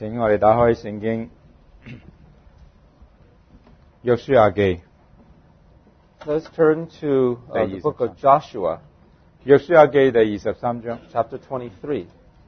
請我哋打開聖經約書亞記 Let's turn to the book of Joshua, 約書亞記第23章 chapter 23.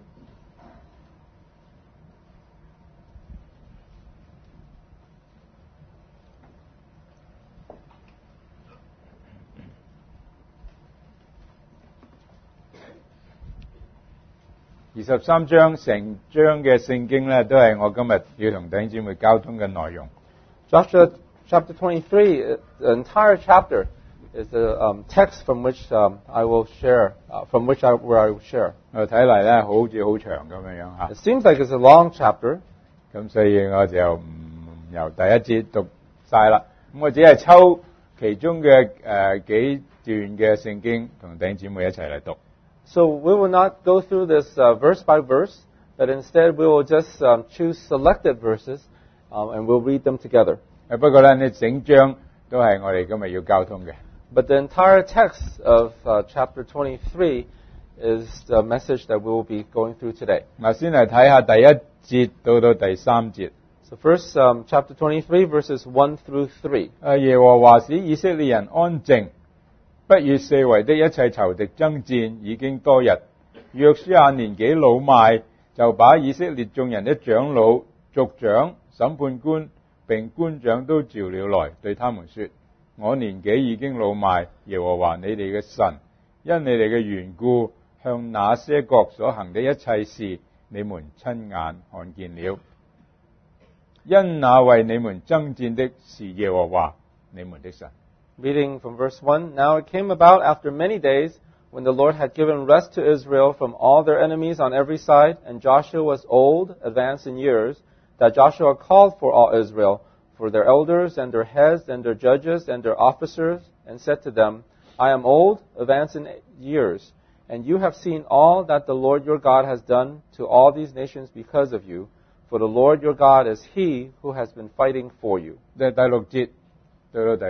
,23章成章嘅聖經咧，都係我今日要同弟兄姊妹交通嘅內容。 Joshua chapter 23, the entire chapter is the text from which I will share, where I will share. 我睇嚟咧，好似好長咁樣樣嚇。 It seems like it's a long chapter, 咁所以我就唔由第一節讀晒啦。咁我只係抽其中嘅幾段嘅聖經，同弟兄姊妹一齊嚟讀。 so we will not go through this verse by verse, but instead we will just choose selected verses and we'll read them together. 不過咧，呢整章都係我哋今日要交通嘅。 But the entire text of chapter 23 is the message that we will be going through today. 嗱，先嚟睇下第一節到到第三節。 So first, chapter 23, verses 1 through 3. 耶和華使以色列人安靜，不與四圍的一切仇敵爭戰，已經多日。約書亞年紀老邁，就把以色列眾人的長老、族長、審判官並官長都召了來，對他們說：我年紀已經老邁，耶和華你哋嘅神，因你哋嘅緣故，向那些國所行的一切事，你們親眼看見了。因那為你們爭戰的是耶和華你們的神。 Reading from verse 1, Now it came about after many days, when the Lord had given rest to Israel from all their enemies on every side, and Joshua was old, advanced in years, that Joshua called for all Israel, for their elders and their heads and their judges and their officers, and said to them, I am old, advanced in years, and you have seen all that the Lord your God has done to all these nations because of you, for the Lord your God is He who has been fighting for you. 第六節到到第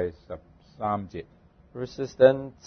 13節。 Verses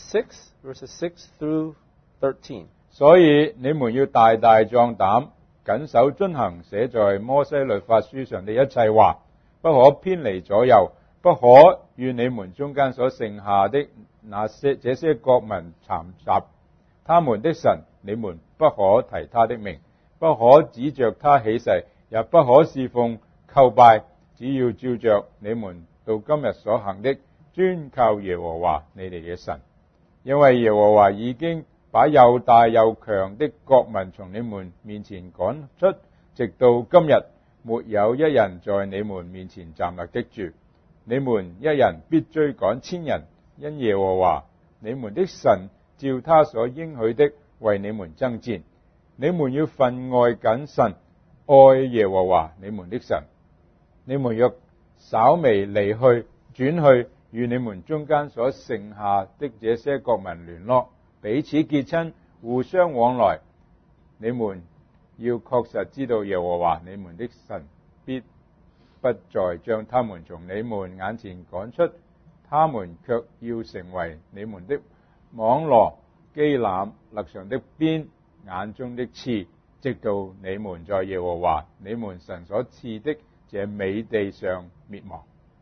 6 through 13. 所以你們要大大壯膽，謹守遵行寫在摩西律法書上的一切話，不可偏離左右，不可與你們中間所剩下的這些國民摻雜。他們的神，你們不可提他的名，不可指着他起誓，也不可侍奉叩拜，只要照着你們到今日所行的，專靠耶和華你哋嘅神。因為耶和華已經把又大又強的國民從你們面前趕出，直到今日，沒有一人在你們面前站立得住。你們一人必追趕千人，因耶和華你們的神照他所應許的為你們爭戰。你們要分外謹慎，愛耶和華你們的神。你們若稍微離去轉去，與你們中間所剩下的這些國民聯絡，彼此結親，互相往來，你們要確實知道耶和華你們的神必不再將他們從你們眼前趕出，他們卻要成為你們的網羅、機檻、肋上的鞭、眼中的刺，直到你們在耶和華你們神所賜的這美地上滅亡。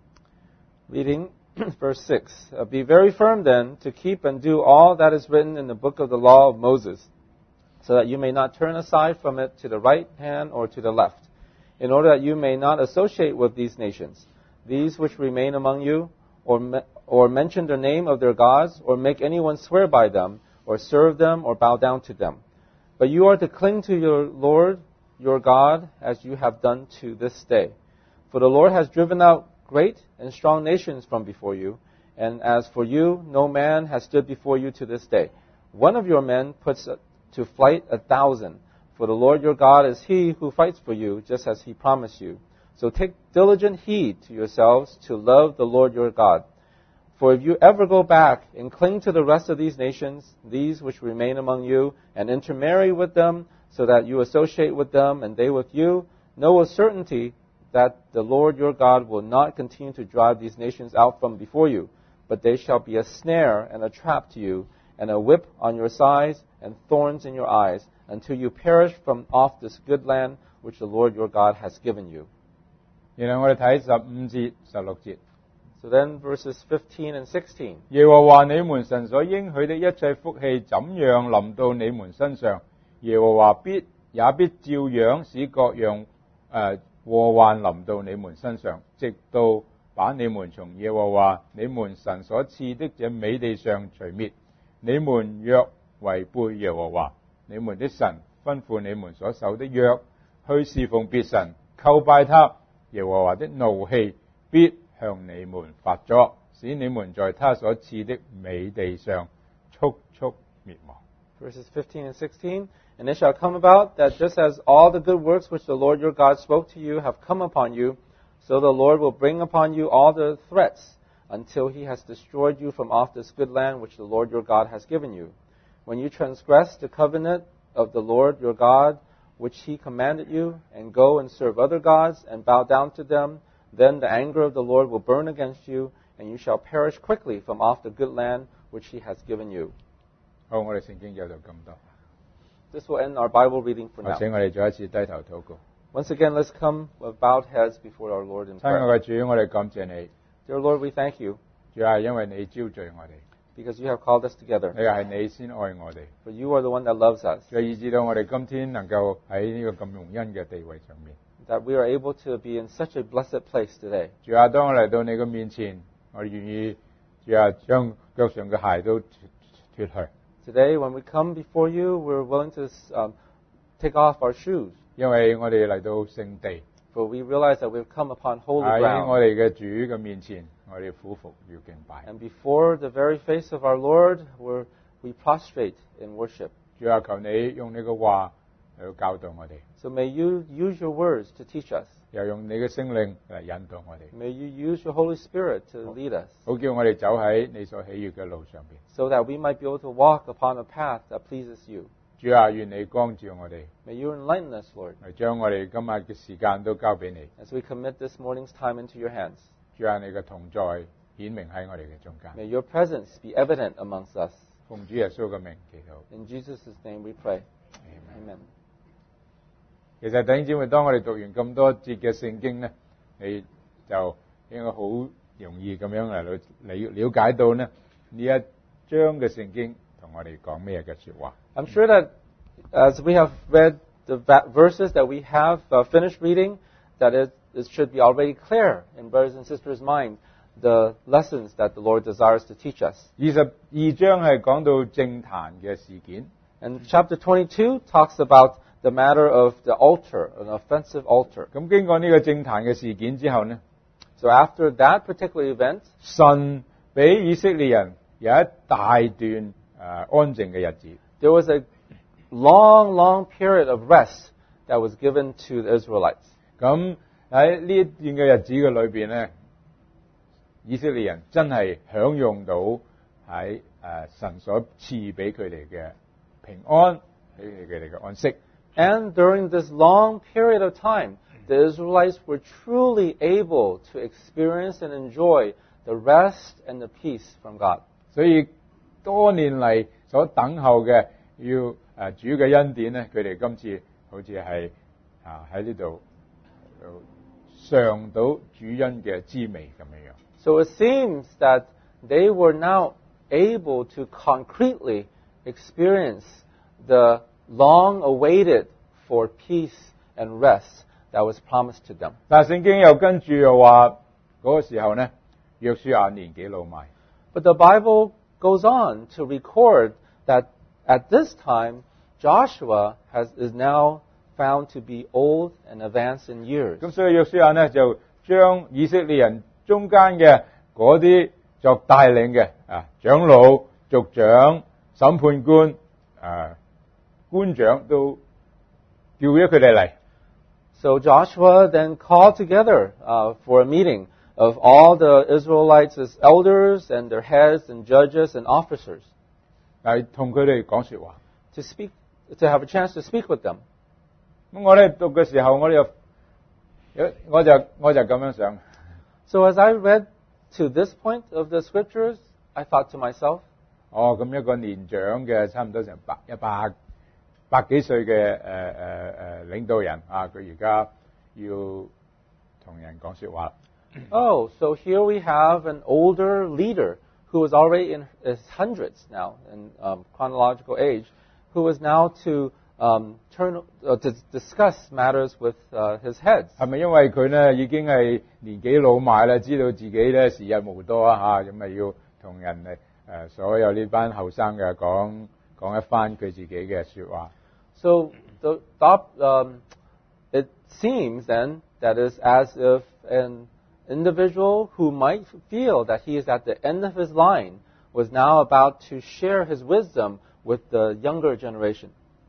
Reading verse 6. Be very firm then to keep and do all that is written in the book of the law of Moses, so that you may not turn aside from it to the right hand or to the left, in order that you may not associate with these nations, these which remain among you, or mention the name of their gods, or make anyone swear by them, or serve them, or bow down to them. But you are to cling to your Lord, your God, as you have done to this day. For the Lord has driven out great and strong nations from before you, and as for you, no man has stood before you to this day. One of your men puts to flight 1,000, for the Lord your God is He who fights for you, just as He promised you. So take diligent heed to yourselves to love the Lord your God. For if you ever go back and cling to the rest of these nations, these which remain among you, and intermarry with them, so that you associate with them and they with you, know with certainty that the Lord your God will not continue to drive these nations out from before you, but they shall be a snare and a trap to you, and a whip on your sides and thorns in your eyes, until you perish from off this good land which the Lord your God has given you. 然後我哋睇15節、16節。 So then verses 15 and 16. 耶和華你們神所應許的一切福氣怎樣臨到你們身上，耶和華也必照樣使各樣禍患臨到你們身上，直到把你們從耶和華你們神所賜的這美地上除滅。你們若違背耶和華你們的神吩咐你們所守的約，去侍奉別神，叩拜他，耶和華的怒氣必向你們發作，使你們在他所賜的美地上速速滅亡。 Verses 15 and 16. And it shall come about that just as all the good works which the Lord your God spoke to you have come upon you, so the Lord will bring upon you all the threats until he has destroyed you from off this good land which the Lord your God has given you. When you transgress the covenant of the Lord your God, which he commanded you, and go and serve other gods and bow down to them, then the anger of the Lord will burn against you, and you shall perish quickly from off the good land which he has given you. 好，我哋聖經就到咁多。 This will end our Bible reading for 我 now. 請我哋再一次低頭禱告。 Once again, let's come with bowed heads before our Lord in 親愛 prayer. 嘅主，我哋感謝你， Dear Lord, we thank you 主係因為你招聚我哋， because you have called us together. 你係你先愛我哋， For you are the one that loves us, 以致到我哋今天能夠喺呢個咁榮恩嘅地位上面。 that we are able to be in such a blessed place today. 主啊，當我嚟到你嘅面前，我哋願意主啊將腳上嘅鞋都脫去。 Today, when we come before you, we're willing to take off our shoes, 因為我哋嚟到聖地， for we realize that we've come upon holy 喺我 ground. 哋嘅主嘅面前，我哋俯伏要敬拜。 And before the very face of our Lord, we prostrate in worship. 主啊，求你用你嘅話嚟到教導我哋， So may you use your words to teach us. 又用你嘅聖靈嚟引導我哋， May you use your Holy Spirit to lead us, 好叫我哋走喺你所喜悅嘅路上邊。 so that we might be able to walk upon a path that pleases you. 主啊，願你光照我哋， May you enlighten us, Lord, 嚟將我哋今日嘅時間都交俾你。 as we commit this morning's time into your hands. 主啊，你嘅同在顯明喺我哋嘅中間。 May your presence be evident amongst us. 奉主耶穌嘅名祈禱。 In Jesus' name we pray. Amen. 其實弟兄姊妹，當我哋讀完咁多節嘅聖經呢，你就應該好容易咁樣嚟到了解到呢一章嘅聖經同我哋講咩嘅說話。 I'm sure that as we have read the verses that we have finished reading, that it should be already clear in brothers and sisters' mind the lessons that the Lord desires to teach us. 22章係講到政壇嘅事件， And chapter 22 talks about the matter of the altar, an offensive altar. 咁經過呢個政壇嘅事件之後呢， So after that particular event, 神俾以色列人有一大段安靜嘅日子。 there was a long period of rest that was given to the Israelites. 咁喺呢一段嘅日子嘅裏邊咧，以色列人真係享用到喺神所賜俾佢哋嘅平安，俾佢哋嘅安息。 And during this long period of time, the Israelites were truly able to experience and enjoy the rest and the peace from God. 所以多年嚟所等候嘅要主嘅恩典咧，佢哋今次好似係喺呢度嘗到主恩嘅滋味咁樣樣。 So it seems that they were now able to concretely experience the long-awaited for peace and rest that was promised to them. 但係聖經又跟住又話嗰個時候呢，約書亞年紀老邁。 But the Bible goes on to record that at this time, Joshua is now found to be old and advanced in years. 咁所以約書亞呢就將以色列人中間嘅嗰啲作帶領嘅長老、族長、審判官、官長都叫咗佢哋嚟。 So Joshua then called together for a meeting of all the Israelites as elders and their heads and judges and officers 係同佢哋講說話。 to have a chance to speak with them. 咁我咧讀嘅時候，我就咁樣想。 So as I read to this point of the scriptures, I thought to myself, 咁一個年長嘅差唔多成100 百幾歲嘅領導人啊，佢而家要同人講說話。 Oh, so here we have an older leader who is already in his hundreds now in chronological age, who is now to discuss matters with his heads. 係咪因為佢呢已經係年紀老邁啦，知道自己呢時日無多啊嚇，咁咪要同人所有呢班後生嘅講一番佢自己嘅說話。 So it seems then that is as if an individual who might feel that he is at the end of his line was now about to share his wisdom with the younger generation.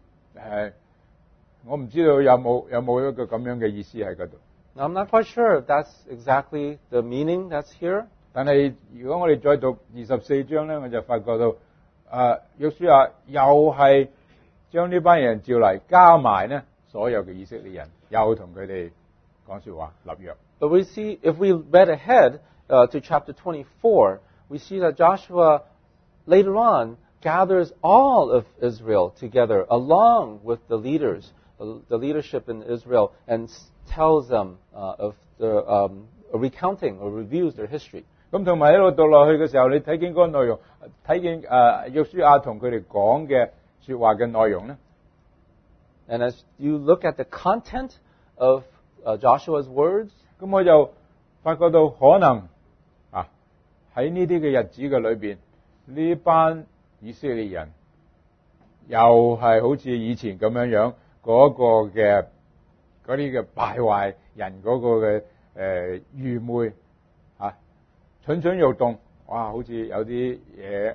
我唔知道有冇一個咁樣嘅意思喺嗰度。 Now, I'm not quite sure if that's exactly the meaning that's here. 但係如果我哋再讀24章咧，我就發覺到約書亞又係將呢班人召嚟，加埋呢所有嘅以色列人，又同佢哋講說話立約。 But we see, if we read ahead to chapter 24, we see that Joshua later on gathers all of Israel together along with the leaders, the leadership in Israel, and tells them of the recounting or reviews their history. 咁同埋一路讀落去嘅時候，你睇見嗰個內容，睇見約書亞同佢哋講嘅說話嘅內容咧。 And as you look at the content of Joshua's words, 咁我就發覺到可能喺呢啲嘅日子嘅裏邊，呢班以色列人又係好似以前咁樣嗰個嘅嗰啲嘅敗壞人嗰個嘅愚昧蠢蠢欲動，哇！好似有啲嘢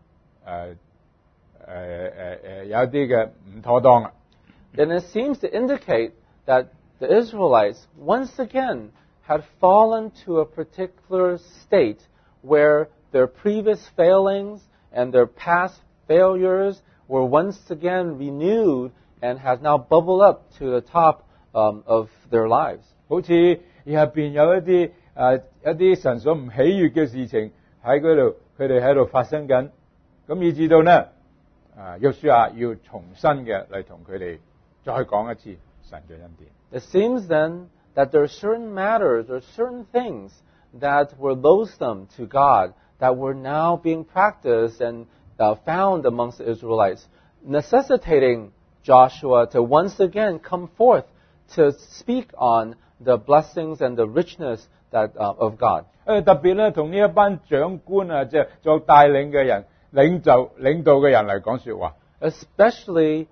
有啲嘅唔妥當啊。 then it seems to indicate that the Israelites once again had fallen to a particular state where their previous failings and their past failures were once again renewed and has now bubbled up to the top of their lives. 好似入邊有一啲神所唔喜悅嘅事情喺嗰度，佢哋喺度發生緊，咁以至到呢約書亞要重新嘅嚟同佢哋再講一次神嘅恩典。 It seems then that there are certain matters or certain things that were loathsome to God that were now being practiced and found amongst the Israelites, necessitating Joshua to once again come forth to speak on the blessings and the richness of God. 特別咧，同呢一班長官啊，即係作帶領嘅人、領導嘅人嚟講說話。 Especially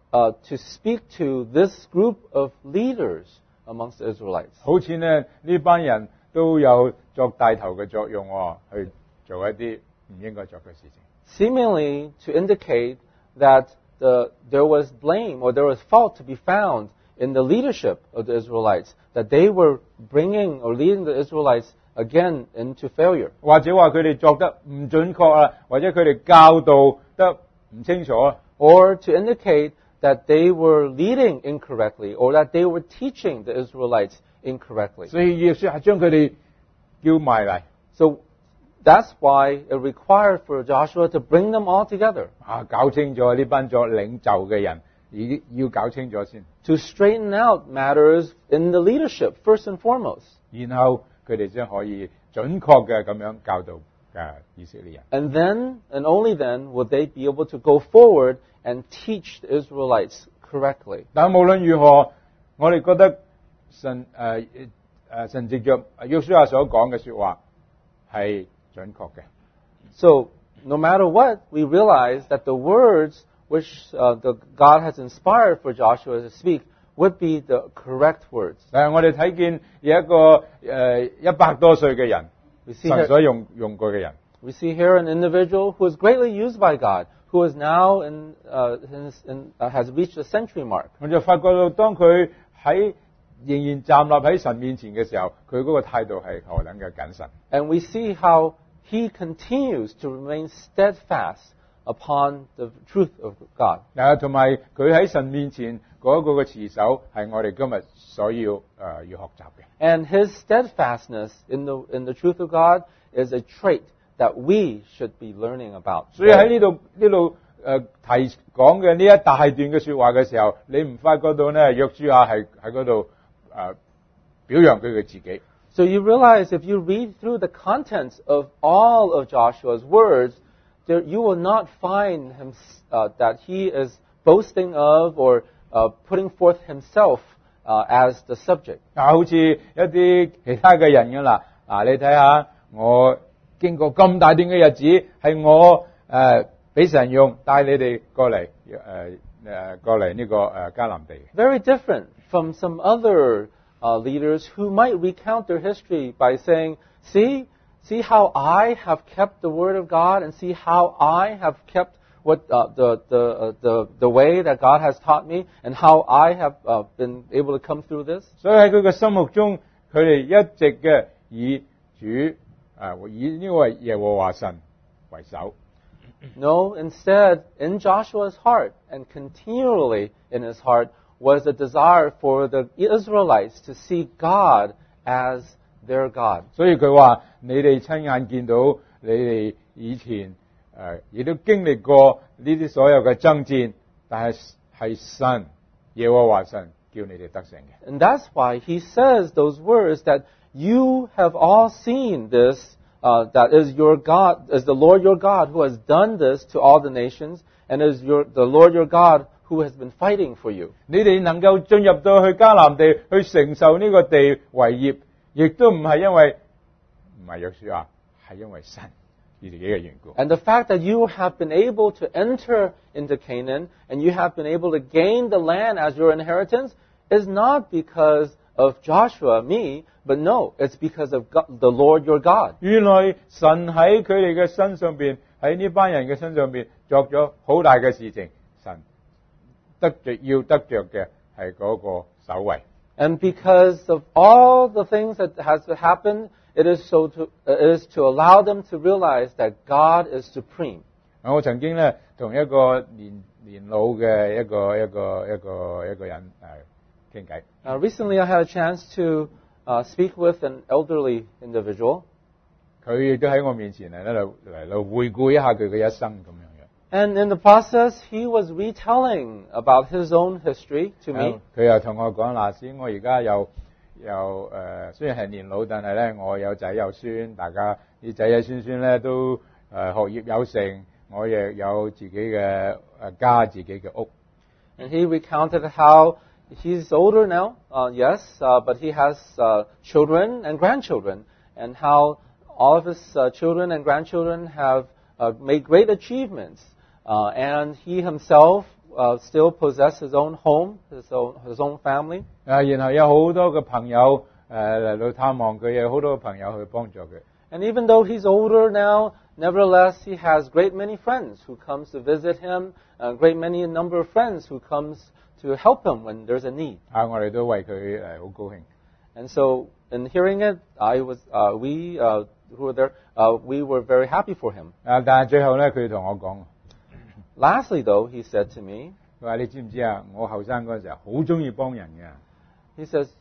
to speak to this group of leaders amongst the Israelites. 好似呢班人都有作帶頭嘅作用去做一啲唔應該做嘅事情。 Seemingly to indicate that there was blame or there was fault to be found in the leadership of the Israelites, that they were bringing or leading the Israelites again into failure. 或者話佢哋作得唔準確啊，或者佢哋教導得唔清楚啊。 Or to indicate that they were leading incorrectly or that they were teaching the Israelites incorrectly. 所以約書亞將佢哋叫埋嚟。 So that's why it required for Joshua to bring them all together. 搞清楚呢班作領袖嘅人，要搞清楚先。 To straighten out matters in the leadership, first and foremost. 然後佢哋先可以準確嘅咁樣教導以色列人。 And then, and only then, would they be able to go forward and teach the Israelites correctly. 但無論如何，我哋覺得神藉着約書亞所講嘅說話係準確嘅。 So, no matter what, we realize that the words which God has inspired for Joshua to speak would be the correct words. 但係我哋睇見有一個100多歲嘅人， 神所用過嘅人。 We see here an individual who is greatly used by God, who is now has reached the century mark. 我就發覺到，當佢仍然站立喺神面前嘅時候，佢嗰個態度係何等嘅謹慎。 And we see how he continues to remain steadfast upon the truth of God. 同埋佢喺神面前嗰個嘅持守係我哋今日所要學習嘅。 And his steadfastness in the truth of God is a trait that we should be learning about. 所以喺呢度提講嘅呢一大段嘅說話嘅時候，你唔發覺到咧，約書亞係喺嗰度表揚佢自己。 So you realize if you read through the contents of all of Joshua's words, you will not find him that he is boasting of or putting forth himself as the subject. 好似一啲其他嘅人㗎啦，你睇下我經過咁大段嘅日子，係我俾神用帶你哋過嚟呢個迦南地。 Very different from some other leaders who might recount their history by saying, see how I have kept the word of God, and see how I have kept what the way that God has taught me, and how I have been able to come through this. 所以喺佢嘅心目中，佢哋一直嘅以呢個耶和華神為首。 No, instead, in Joshua's heart, and continually in his heart, was a desire for the Israelites to see God as their God. 所以佢話：你哋親眼見到你哋以前亦都經歷過呢啲所有嘅爭戰，但係神耶和華神叫你哋得勝嘅。 And that's why he says those words that you have all seen this, that is your God, is the Lord your God who has done this to all the nations, and is the Lord your God who has been fighting for you. 你哋能夠進入到去迦南地去承受呢個地為業，亦都唔係因為唔係約書亞，係因為神自己嘅緣故。 And the fact that you have been able to enter into Canaan and you have been able to gain the land as your inheritance is not because of Joshua, me, but no, it's because of God, the Lord your God. 原來神喺佢哋嘅身上邊，喺呢班人嘅身上邊作咗好大嘅事情，神要得着嘅係嗰個首位。 And because of all the things that has happened, it is to allow them to realize that God is supreme. 我曾經咧同一個年老嘅一個人傾偈。 Recently, I had a chance to speak with an elderly individual. 佢亦都喺我面前嚟回顧一下佢嘅一生咁樣。 And in the process, he was retelling about his own history to me. 佢又同我講：嗱，先我而家又雖然係年老，但係咧我有仔有孫，大家啲仔仔孫孫咧都學業有成，我亦有自己嘅家、自己嘅屋。 And he recounted how he's older now, yes, but he has children and grandchildren, and how all of his children and grandchildren have made great achievements. And he himself still possesses his own home, his own family. 然後有好多嘅朋友嚟到探望佢，有好多嘅朋友去幫助佢。 And even though he's older now, nevertheless he has great many friends who comes to visit him, a great many number of friends who comes to help him when there's a need. 我哋都為佢好高興。 And so, in hearing it, we who were there, we were very happy for him. 但係最後咧，佢同我講。 Lastly, though, he said to me, 佢話：你知唔知啊？我後生嗰陣時候好中意幫人嘅。 He says,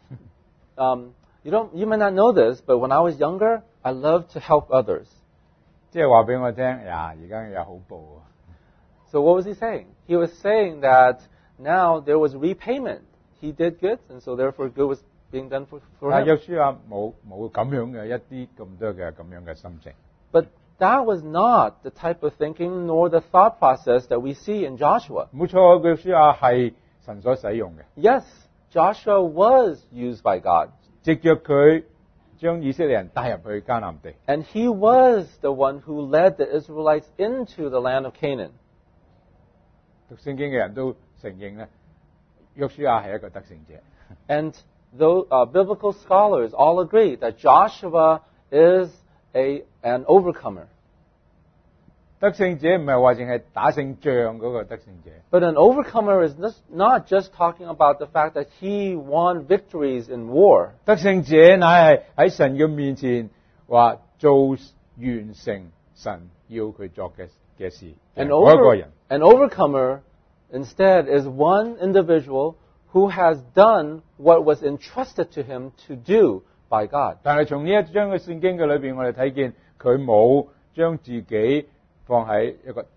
you may not know this, but when I was younger, I loved to help others. 即係話俾我聽，而家又好報啊。 So what was he saying? He was saying that now there was repayment. He did good, and so therefore good was being done for him. 但係約書亞冇咁樣嘅一啲咁多嘅咁樣嘅心情。 But that was not the type of thinking nor the thought process that we see in Joshua. 冇錯，約書亞係神所使用嘅。 Yes, Joshua was used by God. 藉着佢將以色列人帶入去迦南地。 And he was the one who led the Israelites into the land of Canaan. 讀聖經嘅人都承認咧，約書亞係一個得勝者。 And though biblical scholars all agree that Joshua is an overcomer. 得勝者唔係話淨係打勝仗嗰個得勝者。 But an overcomer is not just talking about the fact that he won victories in war. 得勝者乃係喺神嘅面前話做完成神要佢作嘅事。 An 嗰一個人。 An overcomer instead is one individual who has done what was entrusted to him to do by God. 但係從呢一章嘅聖經嘅裏邊，我哋睇見佢冇將自己放喺一個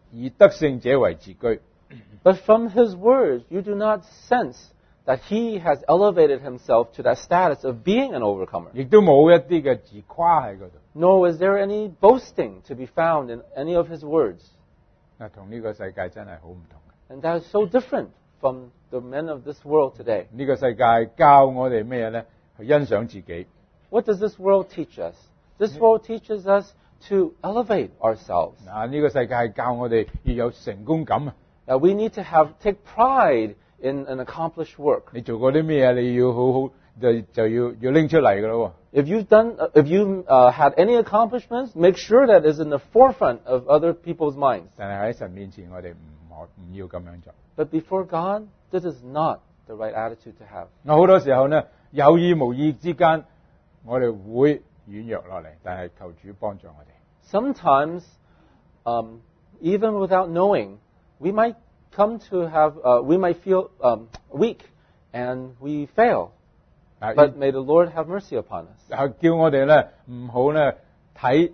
以得勝者為自居。 But from his words, you do not sense that he has elevated himself to that status of being an overcomer. 亦都冇一啲嘅自誇喺嗰度。 Nor is there any boasting to be found in any of his words. 嗱，同呢個世界真係好唔同嘅。 And that is so different from the men of this world today. 呢個世界教我哋咩咧？去欣賞自己。 What does this world teach us? This world teaches us to elevate ourselves. 嗱，呢個世界係教我哋要有成功感啊！ We need to take pride in an accomplished work. 你做過啲咩啊？你要好好就要拎出嚟噶咯。 If you had any accomplishments, make sure that is in the forefront of other people's minds. 但係喺神面前，我哋唔要咁樣做。 But before God, this is not the right attitude to have. 我好多時候呢，有意無意之間，我哋會軟弱落嚟，但係求主幫助我哋。 Sometimes, even without knowing, we might feel weak and we fail. But may the Lord have mercy upon us. 叫我哋咧唔好咧睇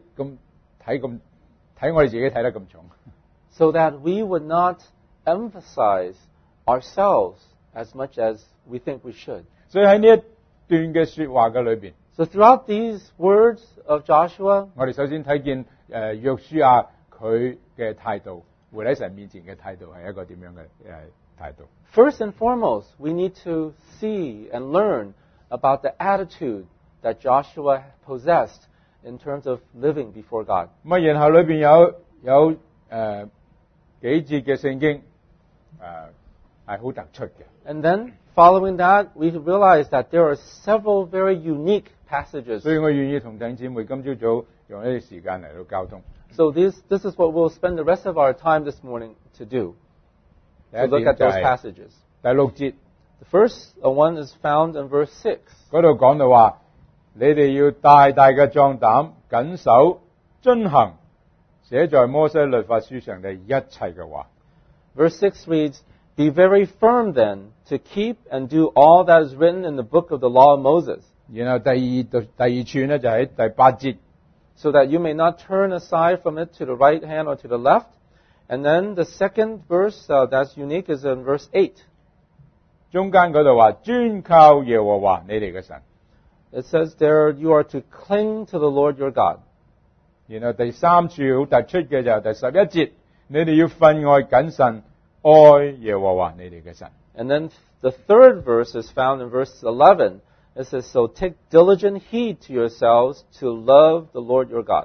我哋自己睇得咁重。 So that we would not emphasize ourselves as much as we think we should. 所以喺呢一段嘅說話嘅裏邊， So throughout these words of Joshua, 我哋首先睇見約書亞佢嘅態度，活喺神面前嘅態度係一個點樣嘅態度。 first and foremost, we need to see and learn about the attitude that Joshua possessed in terms of living before God. 咁然後裏邊有幾節嘅聖經係好突出嘅。 And then, following that, we realize that there are several very unique passages. 所以我願意同弟兄姊妹今朝早用一啲時間嚟到交通。 So this is what we'll spend the rest of our time this morning to do. 第 To 一 look 點 at 就 those 係 passages. 第6節 The first one is found in verse 6. 嗰度講到話，你哋要大大嘅壯膽，謹守遵行寫在摩西律法書上嘅一切嘅話。 Verse 6 reads, Be very firm then to keep and do all that is written in the book of the law of Moses, 然後第二串咧就喺第8節， so that you may not turn aside from it to the right hand or to the left. And then the second verse that's unique is in verse 8. 中間嗰度話專靠耶和華你哋嘅神。 It says there, you are to cling to the Lord your God. 然後第3處好突出嘅就係第11節，你哋要分外謹慎，愛耶和華你哋嘅神。 And then the third verse is found in verse 11. It says, So take diligent heed to yourselves to love the Lord your God.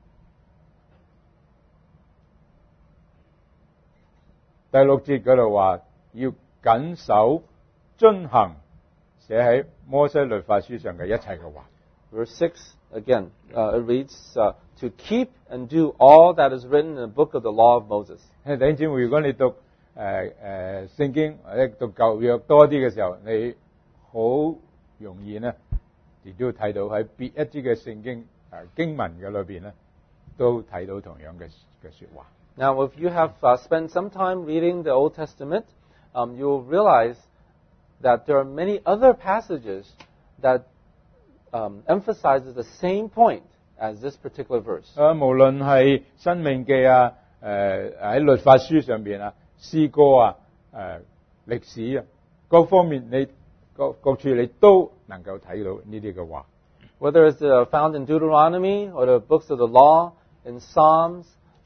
第6節嗰度話要謹守遵行寫喺摩西律法書上嘅一切嘅話。 Verse 6, again, it reads, To keep and do all that is written in the book of the law of Moses. 弟兄姊妹，如果你讀聖經或者讀舊約多啲嘅時候，你好容易呢，亦都睇到喺別一啲嘅聖經經文嘅裏邊呢，都睇到同樣嘅說話。 Now, if you have spent some time reading the Old Testament, you'll realize that there are many other passages that emphasizes the same point as this particular verse. 無論係申命記啊，喺律法書上邊啊，詩歌啊，歷史啊，各方面你各處你都能夠睇到呢啲嘅話。 Whether it's found in Deuteronomy or the books of the law, in Psalms,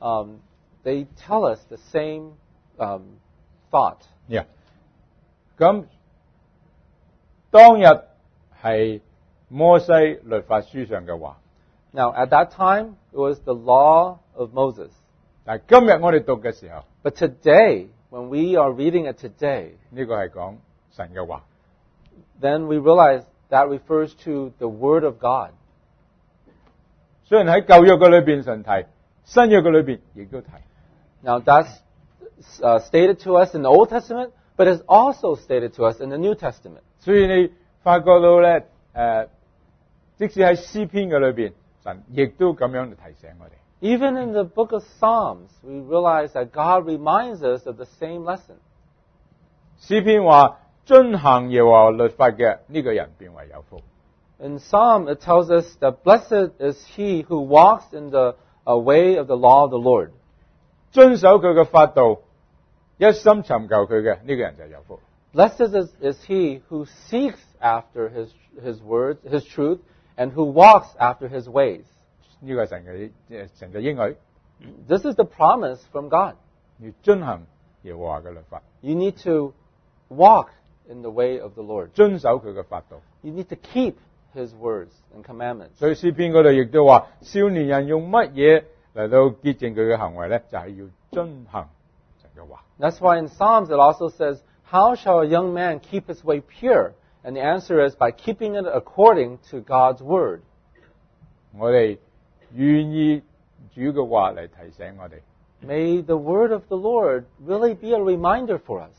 they tell us the same thought. Yeah. 咁當日係摩西律法書上嘅話。 Now, at that time, it was the law of Moses. 但係今日我哋讀嘅時候， But today, when we are reading it today, 呢個係講神嘅話。 then we realize that refers to the Word of God. 雖然喺舊約嘅裏邊神提，新約嘅裏邊亦都提。 Now, that's stated to us in the Old Testament, but it's also stated to us in the New Testament. 所以你發覺到咧，即使喺詩篇嘅裏邊，神亦都咁樣嚟提醒我哋。 Even in the book of Psalms, we realize that God reminds us of the same lesson. 詩篇話遵行耶和華律法嘅呢個人變為有福。 In Psalm, it tells us that blessed is he who walks in the way of the law of the Lord. 遵守佢嘅法度，一心尋求佢嘅，呢個人就有福。 Blessed is he who seeks after his word, his truth, and who walks after his ways. 呢個係神嘅應許， This is the promise from God. 要遵行耶和華嘅律法， You need to walk in the way of the Lord. 遵守佢嘅法度。 You need to keep his words and commandments. 所以詩篇嗰度亦都話，少年人用乜嘢嚟到潔淨佢嘅行為咧？就係要遵行神嘅話。 That's why in Psalms it also says, how shall a young man keep his way pure? And the answer is by keeping it according to God's word. 我哋願意主嘅話嚟提醒我哋， May the word of the Lord really be a reminder for us.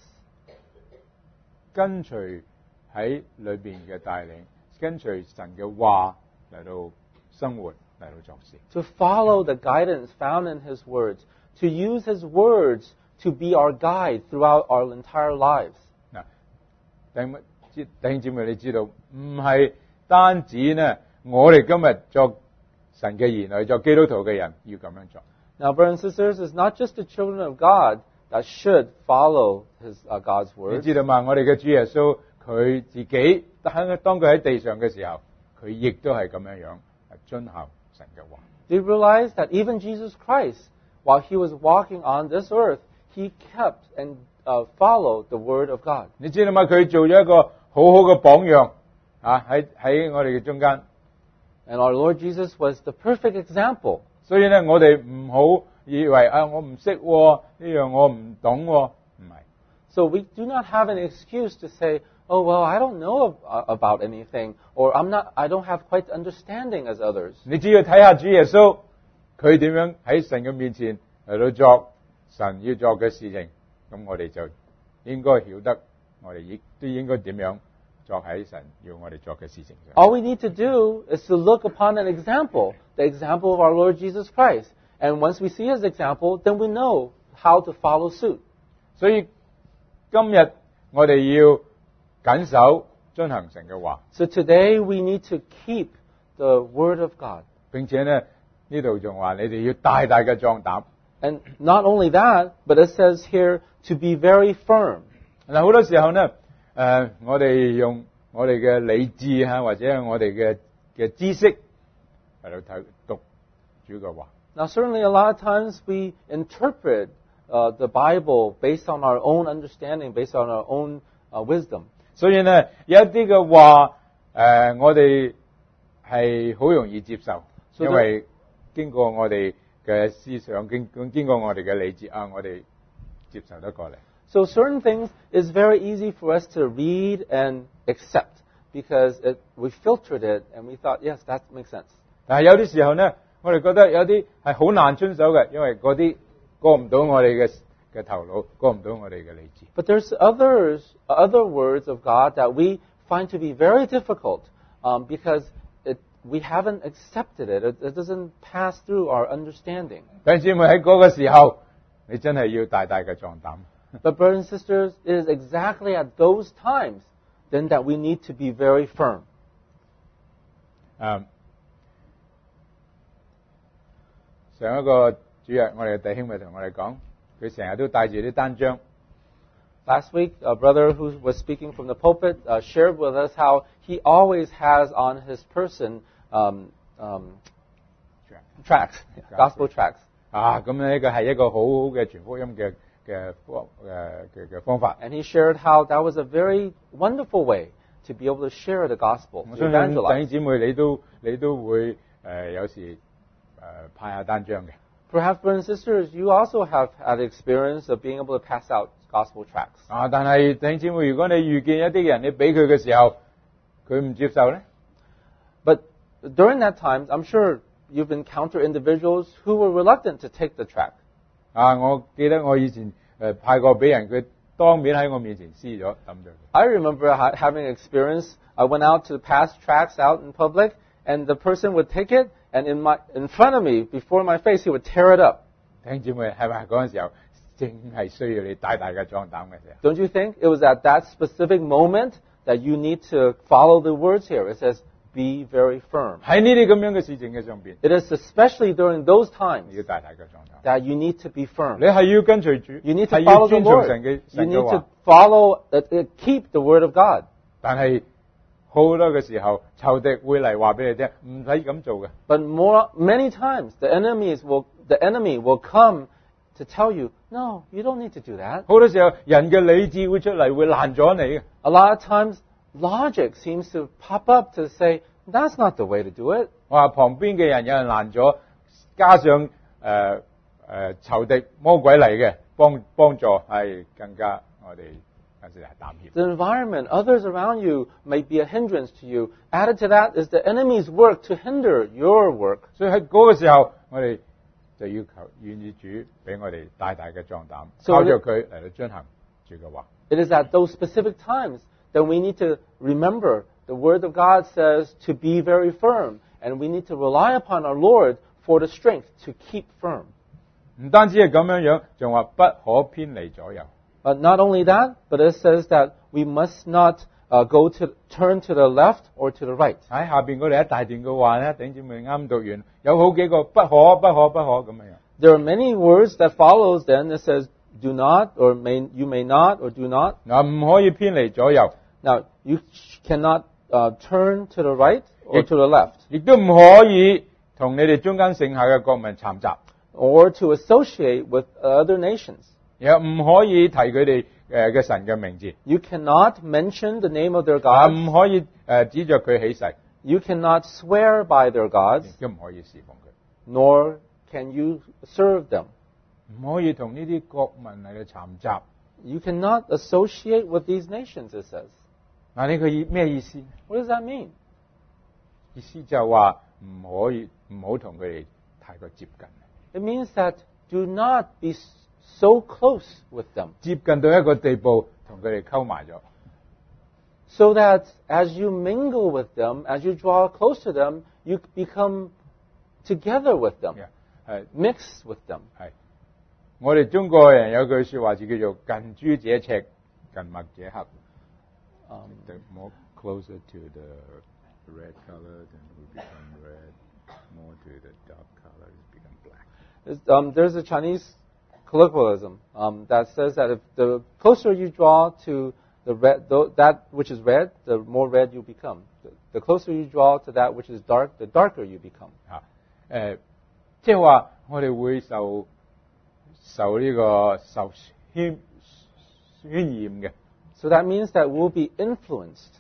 跟隨喺裏邊嘅帶領，跟隨神嘅話嚟到生活，嚟到作事。 To follow the guidance found in his words. To use his words to be our guide throughout our entire lives. 嗱，弟兄姊妹，你知道唔係單止呢，我哋今日作神嘅兒女、作基督徒嘅人要咁樣做。 Now, brothers and sisters, it's not just the children of God that should follow God's 你 word. 知道嘛？我哋嘅主耶穌佢自己當佢喺地上嘅時候，佢亦都係咁樣遵行神嘅話。 Do you realize that even Jesus Christ, while he was walking on this earth, he kept and followed the word of God? 你知道嘛？佢做咗一個好好嘅榜樣啊！喺我哋嘅中間。 And our Lord Jesus was the perfect example. 所以咧，我哋唔好以為我唔識呢樣，我唔懂唔係。 So we do not have an excuse to say, oh, well, I don't know about anything, or I don't have quite the understanding as others. 你只要睇下主耶穌，佢點樣喺神嘅面前嚟到作神要作嘅事情，咁我哋就應該曉得，我哋亦都應該點樣作喺神要我哋作嘅事情上。 All we need to do is to look upon an example, the example of our Lord Jesus Christ. And once we see his example, then we know how to follow suit. 所以今日我哋要謹守遵行神嘅話， So today we need to keep the word of God. 並且咧呢度仲話你哋要大大嘅壯膽。 And not only that, but it says here to be very firm. 嗱，好多時候呢，我哋用我哋嘅理智或者係我哋嘅知識嚟到讀主嘅話。 Now certainly a lot of times we interpret the Bible based on our own understanding, based on our own wisdom. 所以呢，有一啲嘅話，我哋係好容易接受，因為經過我哋嘅思想，經過我哋嘅理智我哋接受得過嚟。 So certain things is very easy for us to read and accept because we filtered it and we thought, yes, that makes sense. 但係有啲時候呢，我哋覺得有啲係好難遵守嘅，因為嗰啲過唔到我哋嘅頭腦，過唔到我哋嘅理智。 But there's other words of God that we find to be very difficult because we haven't accepted it. It doesn't pass through our understanding. 弟兄姊妹喺嗰個時候，你真係要大大嘅壯膽。 But brothers and sisters, it is exactly at those times then that we need to be very firm. 上一個主日，我哋嘅弟兄咪同我哋講，佢成日都帶住啲單張。 Last week, a brother who was speaking from the pulpit shared with us how he always has on his person tracts, gospel tracts. 咁呢個係一個好好嘅傳福音嘅方法。 And he shared how that was a very wonderful way to be able to share the gospel, 我 to 相信弟兄 evangelize. 姊妹你都會有時派下單張嘅。 Perhaps, brothers and sisters, you also have had the experience of being able to pass out gospel tracts. 但係弟兄姊妹，如果你遇見一啲人，你俾佢嘅時候，佢唔接受咧？ But during that time, I'm sure you've encountered individuals who were reluctant to take the tract. 我記得我以前派過俾人，佢當面喺我面前撕咗抌咗。 I remember having an experience. I went out to pass tracts out in public, and the person would take it, and in front of me, before my face, he would tear it up. 弟兄姊妹，係咪嗰陣時候正係需要你大大嘅壯膽嘅時候？ Don't you think it was at that specific moment that you need to follow the words here? It says, be very firm. 喺呢啲咁樣嘅事情嘅上邊， It is especially during those 你 times 要大大嘅壯膽。 that you need to be firm. 你係要跟隨主， You need to 係要 follow the 遵從神 Lord. 嘅 You 神嘅 need to 話。 follow, keep the word of God. 但係好多嘅時候，仇敵會嚟話俾你聽，唔使咁做嘅。 But many times the enemy will come to tell you, no, you don't need to do that. 好多時候，人嘅理智會出嚟，會攔咗你嘅。 A lot of times logic seems to pop up to say, that's not the way to do it. 我話旁邊嘅人有人攔咗，加上仇敵魔鬼嚟嘅幫助，係更加我哋有時係膽怯。 The environment, others around you may be a hindrance to you. Added to that is the enemy's work to hinder your work. 所以喺嗰個時候，我哋就要求願意主俾我哋大大嘅壯膽， So 靠着佢嚟到遵行主嘅話。 It is at those specific times that we need to remember the Word of God says to be very firm, and we need to rely upon our Lord for the strength to keep firm. 唔單止係咁樣樣，仲話不可偏離左右。 But not only that, but it says that we must not turn to the left or to the right. 喺下邊嗰度一大段嘅話咧，弟兄姊妹啱讀完，有好幾個不可咁樣樣。 There are many words that follows then that says do not or you may not or do not. 嗱，唔可以偏離左右， Now, you cannot turn to the right or to the left, 亦都唔可以同你哋中間剩下嘅國民摻雜， or to associate with other nations. 又唔可以提佢哋嘅神嘅名字， You cannot mention the name of their 啊 gods. 唔可以指着佢起誓， You cannot swear by their gods, 亦都唔可以侍奉佢， nor can you serve them. 唔可以同呢啲國民嚟到摻雜。 You cannot associate with these nations, it says. 嗱，呢個咩意思？ What does that mean? 意思就係話唔好同佢哋太過接近， It means that do not be so close with them, 接近到一個地步，同佢哋溝埋咗。 so that as you mingle with them, as you draw close to them, you become together with them, 係 mix with them. 係，我哋中國人有句説話就叫做近朱者赤，近墨者黑。The more closer to the red color, then we become red. More to the dark color, it become black. There's a Chinese colloquialism that says that if the closer you draw to the red, that which is red, the more red you become. The closer you draw to that which is dark, the darker you become. 即係話我哋會受呢個受渲染嘅。 So that means that we'll be influenced.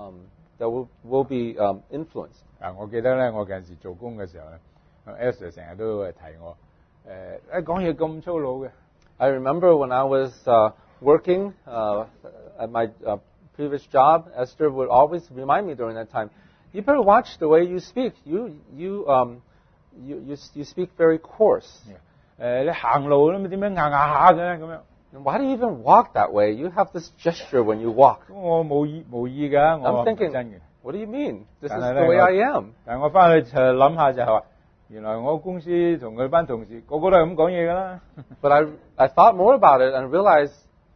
We'll be influenced. 我記得咧，我近時做工嘅時候咧，Esther 成日都會提我，講嘢咁粗魯嘅。 I remember when I was working at my previous job, Esther would always remind me during that time, you better watch the way you speak. You speak very coarse. 你行路咁點樣硬下嘅咁樣？ And why do you even walk that way? You have this gesture when you walk. 咁我冇意㗎，我 I'm 唔係 thinking, 真嘅。 what do you mean? This is 但係 the 咧 way I am. 但係我翻去就諗下就係話，原來我公司同佢班同事個個都係咁講嘢㗎啦。 But I thought more about it and realized,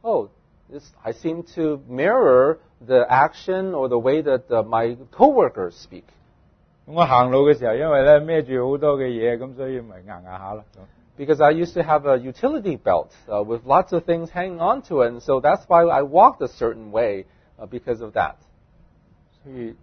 I seem to mirror the action or the way that my coworkers speak. 我行路嘅時候，因為咧孭住好多嘅嘢，咁所以咪硬下啦。 Because I used to have a utility belt with lots of things hanging onto it, and so that's why I walked a certain way because of that. 所以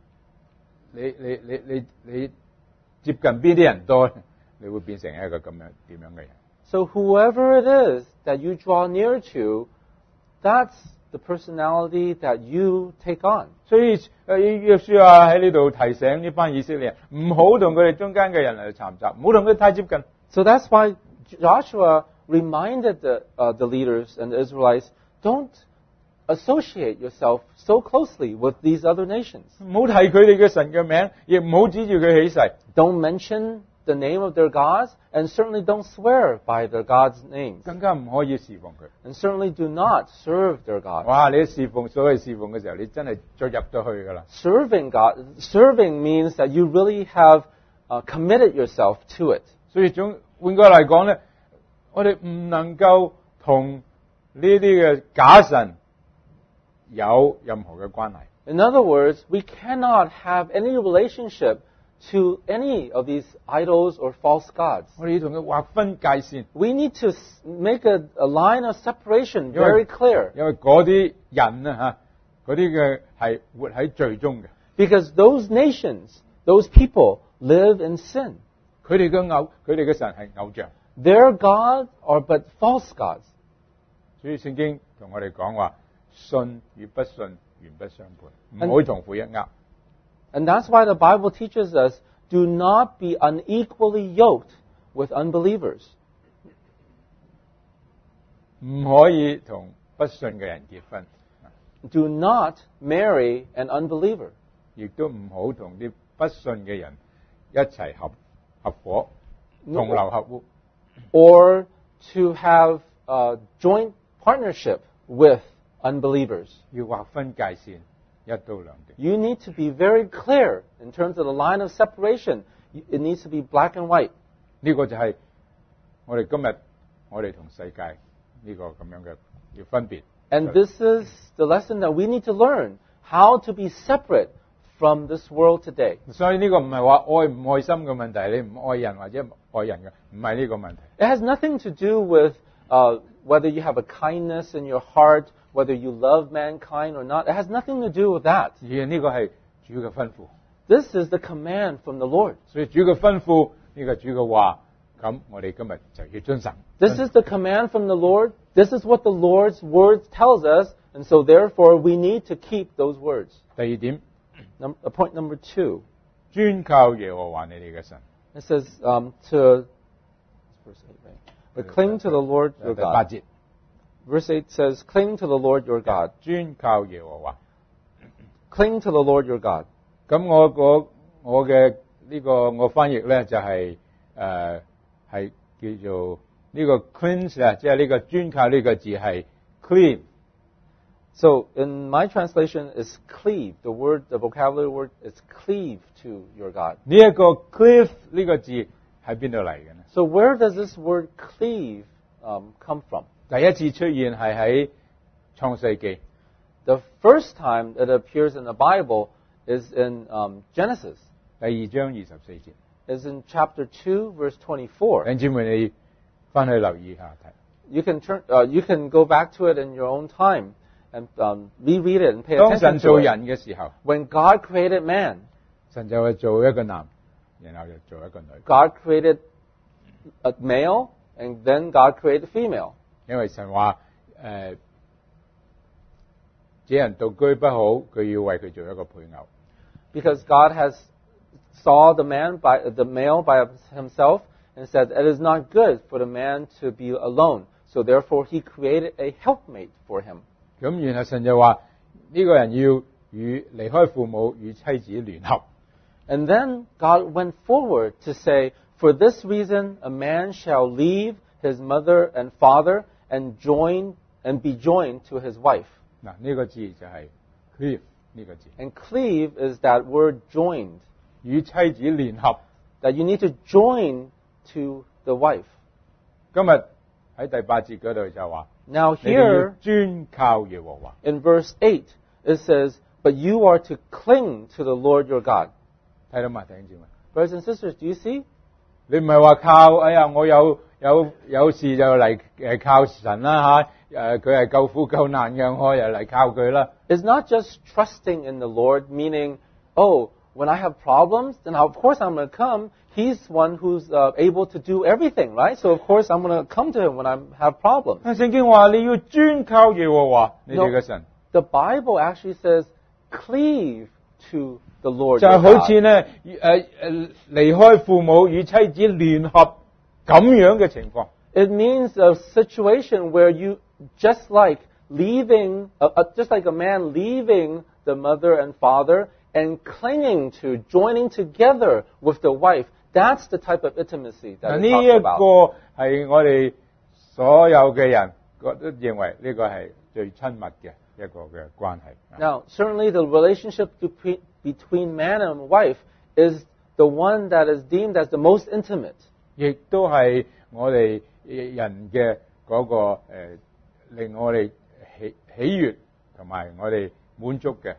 你接近邊啲人多，你會變成一個點樣嘅人？ So whoever it is that you draw near to, that's the personality that you take on. 所以約書亞喺呢度提醒呢班以色列人，唔好同佢哋中間嘅人嚟摻雜，唔好同佢太接近。 So that's why Joshua reminded the leaders and the Israelites, don't associate yourself so closely with these other nations. 唔好提佢哋嘅神嘅名，亦唔好指住佢起誓。 Don't mention the name of their gods, and certainly don't swear by their gods' names. 更加唔可以侍奉佢。 And certainly do not serve their gods. 哇！你所謂侍奉嘅時候，你真係再入到去㗎啦。 Serving means that you really have committed yourself to it. 所以換句嚟講咧，我哋唔能夠同呢啲嘅假神有任何嘅關係。 In other words, we cannot have any relationship to any of these idols or false gods. 我哋要同佢劃分界線， We need to make a line of separation very clear. 因為嗰啲人啊嚇，嗰啲嘅係活喺罪中嘅， Because those nations, those people live in sin. 佢哋嘅神係偶像， Their gods are but false gods. 所以聖經同我哋講話，信與不信原不相配，唔可以同負一軛。 And that's why the Bible teaches us, do not be unequally yoked with unbelievers. 唔可以同不信嘅人結婚， Do not marry an unbeliever. 亦都唔好同啲不信嘅人一齊合夥，同流合污。 Or to have a joint partnership with unbelievers. 要劃分界線，一刀兩斷。 You need to be very clear in terms of the line of separation. It needs to be black and white. 呢個就係我哋今日我哋同世界呢個咁樣嘅要分別。 And this is the lesson that we need to learn, how to be separate from this world today. 所以呢個唔係話愛唔愛心嘅問題，你唔愛人或者愛人嘅，唔係呢個問題。 It has nothing to do with whether you have a kindness in your heart, whether you love mankind or not. It has nothing to do with that. 而呢個係主嘅吩咐， This is the command from the Lord. 所以主嘅吩咐呢個主嘅話，咁我哋今日就要遵守。 This is the command from the Lord. This is what the Lord's word tells us. And so therefore we need to keep those words. 第二點， Point number 2. 專靠耶和華你哋嘅神。 It says to verse 8, right? But cling to the Lord your 第八 God. 節， Verse 8 says, cling to the Lord your God. 專靠耶和華。 Cling to the Lord your God. 咁我嘅呢個我翻譯咧就係係叫做呢個 cleanse 啊，即係呢個專靠呢個字係 clean。 So in my translation is cleave. The vocabulary word is cleave to your God. 呢一個 cleave 呢個字喺邊度嚟嘅呢？ So where does this word cleave come from? 第一次出現係喺創世記， The first time it appears in the Bible is in Genesis. 第二章24節。 Is in chapter 2, verse 24. 弟兄姊妹，你翻去留意下睇。 You can go back to it in your own time and reread it and pay 當神 attention 做 to it. 人嘅時候， When God created man, 神就會做一個男，然後就做一個女。 God created a male, and then God created a female. 因為神話這人獨居不好，佢要為佢做一個配偶。 Because God has saw the male by himself and said, it is not good for the man to be alone. So therefore he created a helpmate for him. 咁然後神就話呢個人要離開父母與妻子聯合。 And then God went forward to say, for this reason a man shall leave his mother and father and be joined to his wife. 嗱，呢個字就係 cleave 呢個字， And cleave is that word joined, 與妻子聯合。 that you need to join to the wife. 今日喺第八節嗰度就話， Now 你哋要 here 專靠耶和華。 in verse 8 it says, but you are to cling to the Lord your God. 睇到嘛，弟兄姊妹？ Brothers and sisters, do you see? 你唔係話靠，哎呀，我有事就嚟靠神啦嚇，佢係救苦救難嘅，我又嚟靠佢啦。 It's not just trusting in the Lord, meaning, oh, when I have problems, then of course I'm going to come. He's one who's able to do everything, right? So of course I'm going to come to him when I have problems. 聖經話你要專靠耶和華，你哋嘅神。 The Bible actually says, cleave to the Lord 就 your 好 God. 似咧離開父母與妻子聯合咁樣嘅情況。 It means a situation where you, just like leaving, just like a man leaving the mother and father and clinging to, joining together with the wife. That's the type of intimacy 嗱， that 呢 it talks 一 about. 個係我哋所有嘅人都認為呢個係最親密嘅一個嘅關係。 Now, certainly the relationship between man and wife is the one that is deemed as the most intimate. 亦都係我哋人嘅嗰個令我哋喜悅同埋我哋滿足嘅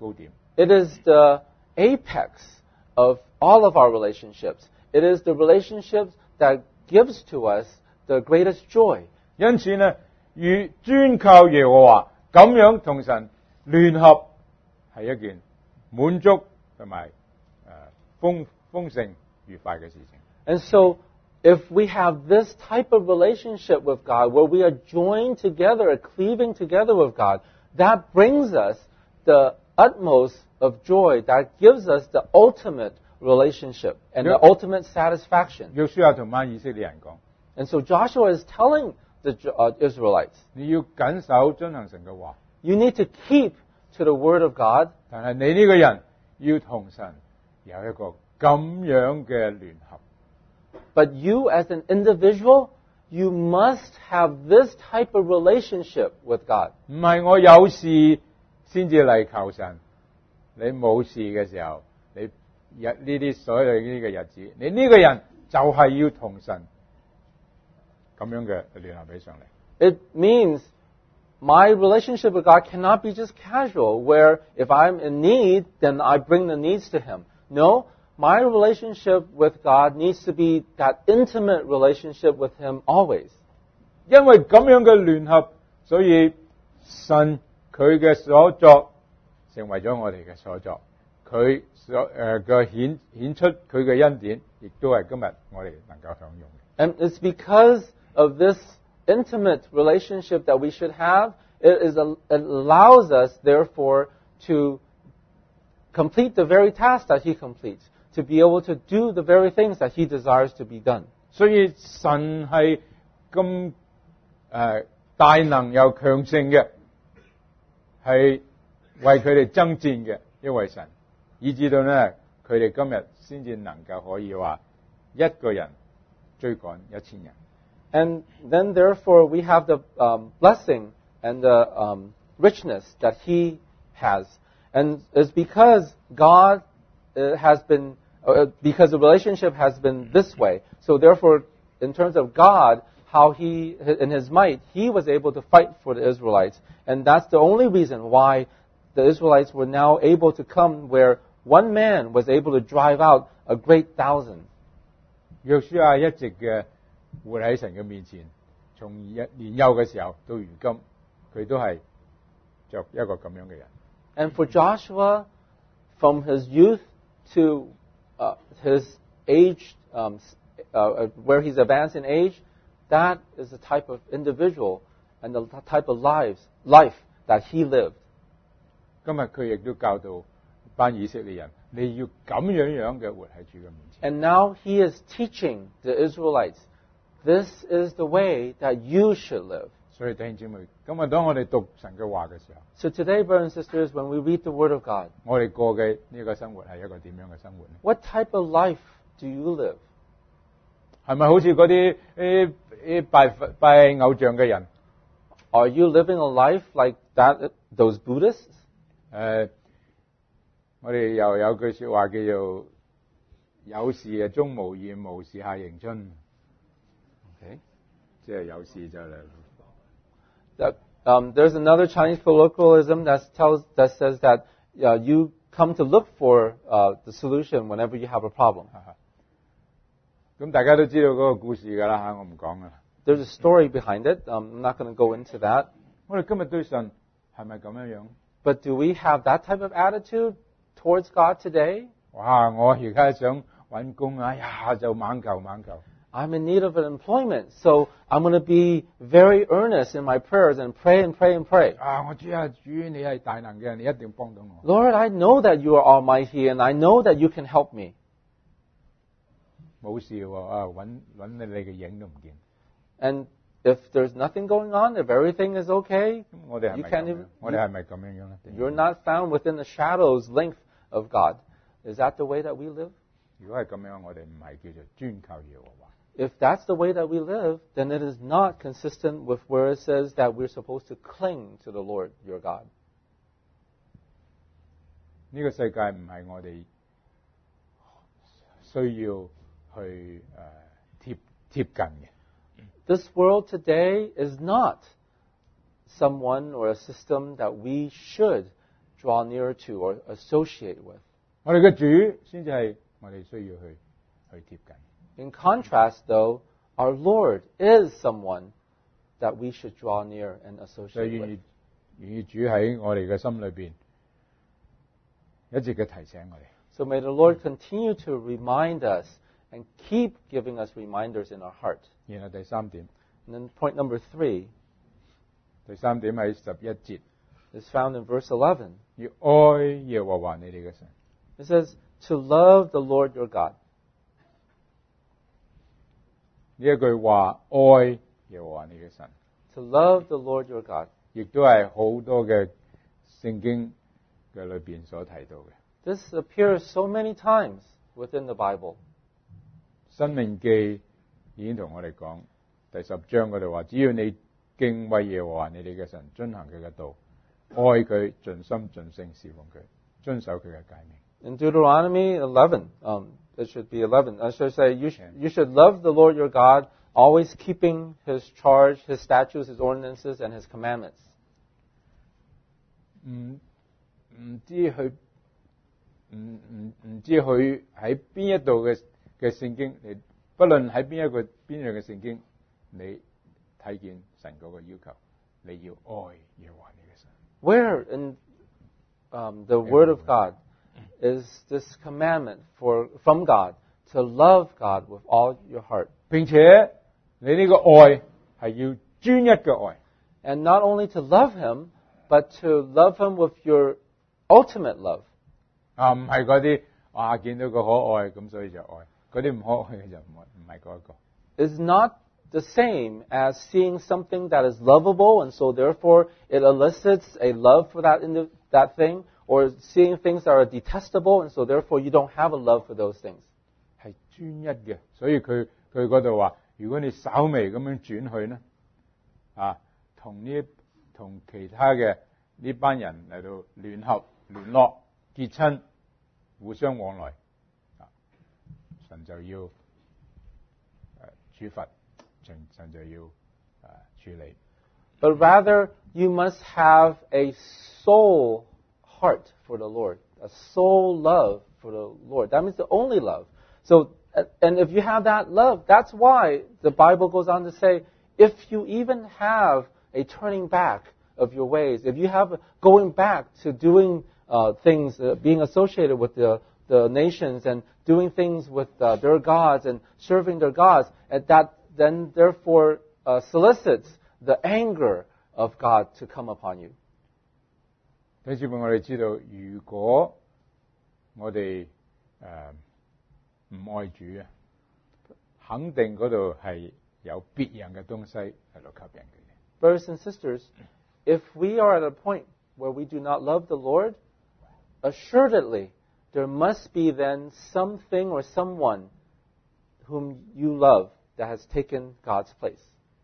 高點。 It is the apex of all of our relationships. It is the relationships that gives to us the greatest joy. 因此呢，與專靠耶和華咁樣同神聯合，係一件滿足同埋豐盛愉快嘅事情。 And so, if we have this type of relationship with God, where we are joined together, cleaving together with God, that brings us the utmost of joy, that gives us the ultimate relationship and the ultimate satisfaction. 約書亞同班以色列人講： And so Joshua is telling the Israelites, 你要謹守遵行神嘅話， you need to keep to the word of God, 但係你呢個人要同神有一個咁樣嘅聯合。 but you as an individual, you must have this type of relationship with God. 唔係我有事先至嚟求神，你冇事嘅時候，你呢啲所有呢個日子，你呢個人就係要同神咁樣嘅聯合起上嚟。 It means my relationship with God cannot be just casual, where if I'm in need, then I bring the needs to Him. No, my relationship with God needs to be that intimate relationship with Him always. 因為咁樣嘅聯合，所以神佢嘅所作成為咗我哋嘅所作，佢所嘅顯出佢嘅恩典，亦都係今日我哋能夠享用嘅。 And it's because of this intimate relationship that we should have, it allows us, therefore, to complete the very task that He completes, to be able to do the very things that He desires to be done. 所以神係咁大能又強盛嘅，係為佢哋爭戰嘅一位神，以至到呢佢哋今日先至能夠可以話一個人追趕1000人。 And then, therefore, we have the blessing and the richness that He has. And it's because God has been, because the relationship has been this way. So therefore, in terms of God, how He, in His might, He was able to fight for the Israelites. And that's the only reason why the Israelites were now able to come where one man was able to drive out a great thousand. 約書亞一直嘅活喺神嘅面前，從年幼嘅時候到如今，佢都係着一個咁樣嘅人。 And for Joshua, from his youth to his age, where he's advanced in age, that is the type of individual and the type of life that he lived. 今日佢亦都教導班以色列人，你要咁樣嘅活喺主嘅面前。 And now he is teaching the Israelites, this is the way that you should live. 所以弟兄姊妹，今日當我哋讀神嘅話嘅時候， So today, brothers and sisters, when we read the Word of God, 我哋過嘅呢個生活係一個點樣嘅生活呢？ what type of life do you live? 係咪好似嗰啲拜偶像嘅人？ Are you living a life like that, those Buddhists? 我哋又有句說話叫做有事啊終無厭，無事下迎春。 Okay. 即係有事就嚟。 There's another Chinese colloquialism that says that you come to look for the solution whenever you have a problem. 咁大家都知道嗰個故事㗎啦嚇，我唔講啦。 There's a story behind it. I'm not going to go into that. 我哋今日對神係咪咁樣樣？ But do we have that type of attitude towards God today? 哇！我而家想揾工，哎呀就猛求。 I'm in need of an employment, so I'm going to be very earnest in my prayers and pray and pray and pray. 啊！我知啊，主你係大能嘅，你一定幫到我。 Lord, I know that you are almighty, and I know that you can help me. 冇事喎，啊揾你嘅影都唔見。 And if there's nothing going on, if everything is okay, 咁我哋係 you 咪 can't 咁樣 even, 我哋係咪咁樣樣咧？ you're not found within the shadows length of God. Is that the way that we live? 如果係咁樣，我哋唔係叫做專靠耶和華。 If that's the way that we live, then it is not consistent with where it says that we're supposed to cling to the Lord your God. 呢個世界唔係我哋需要去貼近嘅。 This world today is not someone or a system that we should draw near to or associate with. 我哋嘅主先至係我哋需要去貼近。 In contrast, though, our Lord is someone that we should draw near and 所以 associate 願 with. 意主喺我哋嘅心裏邊一直嘅提醒我哋。 So may the Lord continue to remind us and keep giving us reminders in our heart. 然後第三點， And then point number 3 第三點喺11節， is found in verse 11. 要愛耶和華你哋嘅神。 It says, to love the Lord your God. 呢一句話愛耶和華你嘅神， To love the Lord your God. 亦都係好多嘅聖經嘅裏邊所提到嘅。 This appears so many times within the Bible. 申命記已經同我哋講，第10章嗰度話，只要你敬畏耶和華你哋嘅神，遵行佢嘅道，愛佢，盡心盡性侍奉佢，遵守佢嘅誡命。 In Deuteronomy 11, it should be 11. I should say you should love the Lord your God, always keeping His charge, His statutes, His ordinances, and His commandments. 唔知佢喺邊一度嘅聖經，你不論喺邊樣嘅聖經，你睇見神嗰個要求，你要愛耶和華你嘅神。 Where in the Word of God is this commandment from God to love God with all your heart? 並且你呢個愛係要專一嘅愛。 And not only to love Him, but to love Him with your ultimate love. 唔係嗰啲見到個可愛咁所以就愛，嗰啲唔可愛嘅就唔係嗰一個。 Is not the same as seeing something that is lovable, and so therefore it elicits a love for that thing, or seeing things that are detestable, and so therefore you don't have a love for those things. 係專一嘅，所以佢嗰度話，如果你稍微咁樣轉去呢，同其他嘅呢班人嚟到聯絡結親，互相往來，神就要處罰，神就要處理。 But rather, you must have a soul heart for the Lord, a soul love for the Lord. That means the only love. So, and if you have that love, that's why the Bible goes on to say, if you even have a turning back of your ways, if you have going back to doing things, being associated with the nations and doing things with their gods and serving their gods, and that then therefore solicits the anger of God to come upon you. 弟兄姊妹，我哋知道，如果我哋唔愛主啊，肯定嗰度係有別人嘅東西喺度吸引佢。 Brothers and sisters, if we are at a point where we do not love the Lord, assuredly there must be then something or someone whom you love that has taken God's place.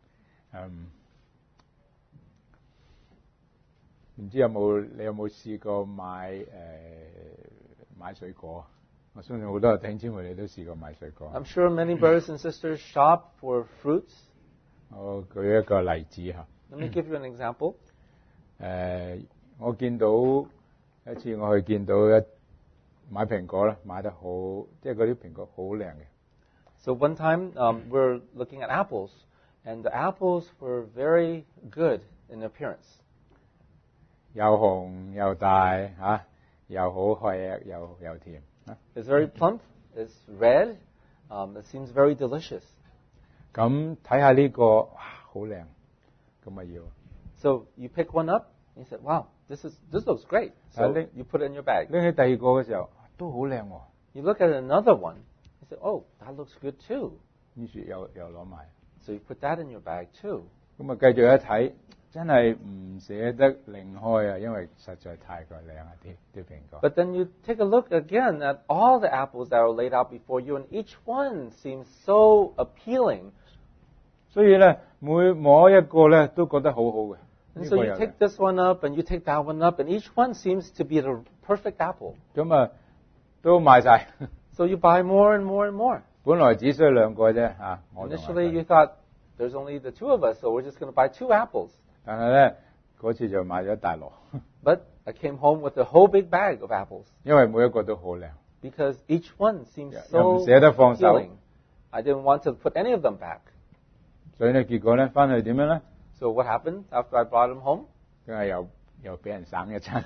唔知你有冇試過買水果？我相信好多弟兄姊妹你都試過買水果。 I'm sure many brothers and sisters shop for fruits. 我舉一個例子嚇。 Let me give you an example. 我見到一次我去見到買蘋果啦，買得好，即係嗰啲蘋果好靚嘅。 So one time we're looking at apples, and the apples were very good in appearance. 又紅又大嚇，又好吃又甜。 It's very plump. It's red. It seems very delicious. 咁睇下呢個，哇，好靚，咁咪要。 So you pick one up, and you said, "Wow, this looks great." So you put it in your bag. 拎起第二個嘅時候，都好靚喎。 You look at another one. You say, "Oh, that looks good too." 於是又攞埋。 So you put that in your bag too. 咁啊，繼續一睇，真係唔捨得擰開啊，因為實在太過靚啊啲蘋果。 But then you take a look again at all the apples that are laid out before you, and each one seems so appealing. 所以咧，每摸一個咧都覺得好好嘅。 And so you take this one up, and you take that one up, and each one seems to be the perfect apple. 咁啊，都賣晒。 So you buy more and more and more. 本來只需要兩個啫嚇，我同阿 Initially, 仔 you thought there's only the two of us, so we're just going to buy 2 apples. 但係咧嗰次就買咗一大籮。 But I came home with a whole big bag of apples 因為每一個都好靚， because each one seemed 又唔 so 捨得放手， appealing. I didn't want to put any of them back. 所以咧結果咧翻去點樣咧？ So what happened after I brought them home? 梗係又俾人省一餐。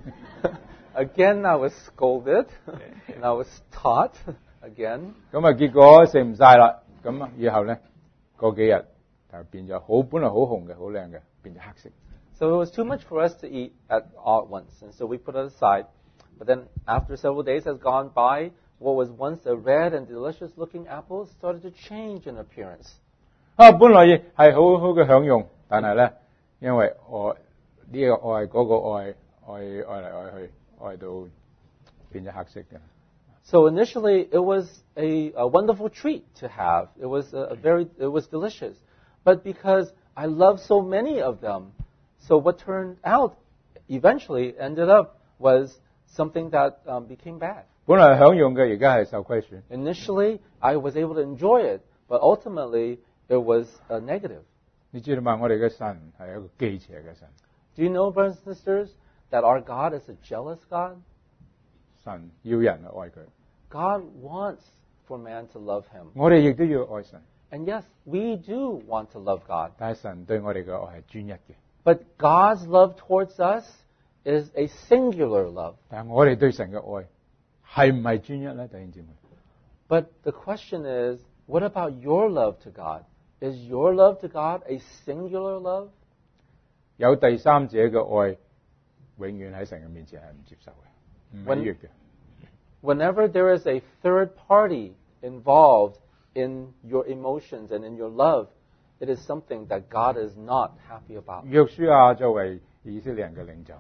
Again, I was scolded and I was taught again. 咁啊結果食唔晒啦，咁以後咧過幾日就變咗好，本來好紅嘅、好靚嘅，變咗黑色。 So it was too much for us to eat all at once, and so we put it aside. But then after several days has gone by, what was once a red and delicious-looking apple started to change in appearance. 啊，本來係好好嘅享用，但係咧，因為愛呢個愛嗰個愛嚟愛去，愛到變咗黑色嘅。 So initially, it was a wonderful treat to have. It was it was delicious. But because I loved so many of them, so what turned out eventually ended up was something that became bad. 本來享用嘅，而家係受虧損。 Initially, I was able to enjoy it, but ultimately, it was negative. 你知道嘛？我哋嘅神係一個忌邪嘅神， Do you know, brothers and sisters, that our God is a jealous God? 神要人去愛佢， God wants for man to love him. 我哋亦都要愛神， And yes, we do want to love God. 但係神對我哋嘅愛係專一嘅。 But God's love towards us is a singular love. 但係我哋對神嘅愛係唔係專一咧，弟兄姊妹？ But the question is, what about your love to God? Is your love to God a singular love? 有第三者嘅愛，永遠喺神嘅面前係唔接受嘅，唔喜悅嘅。 Whenever there is a third party involved in your emotions and in your love, it is something that God is not happy about. 約書亞作為以色列人嘅領袖，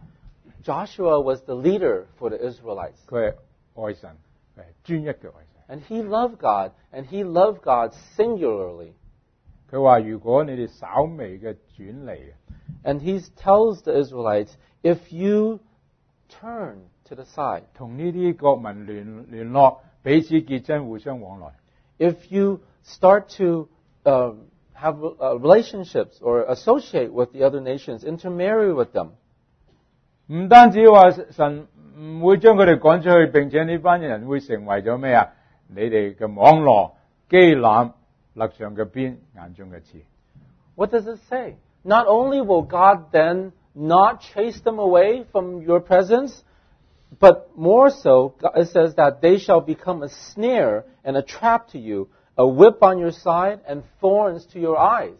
Joshua was the leader for the Israelites. 佢係愛神，係專一嘅愛神。 And he loved God, and he loved God singularly. 佢話：如果你哋稍微嘅轉離， And he tells the Israelites, if you turn to the side, 同呢啲國民聯絡，彼此結親，互相往來， if you start to have relationships or associate with the other nations, intermarry with them, 唔單止話神唔會將佢哋趕出去，並且呢班人會成為咗咩啊？你哋嘅網羅、機檻、肋上嘅鞭、眼中嘅刺。 what does it say? Not only will God then not chase them away from your presence, but more so, it says that they shall become a snare and a trap to you, a whip on your side and thorns to your eyes.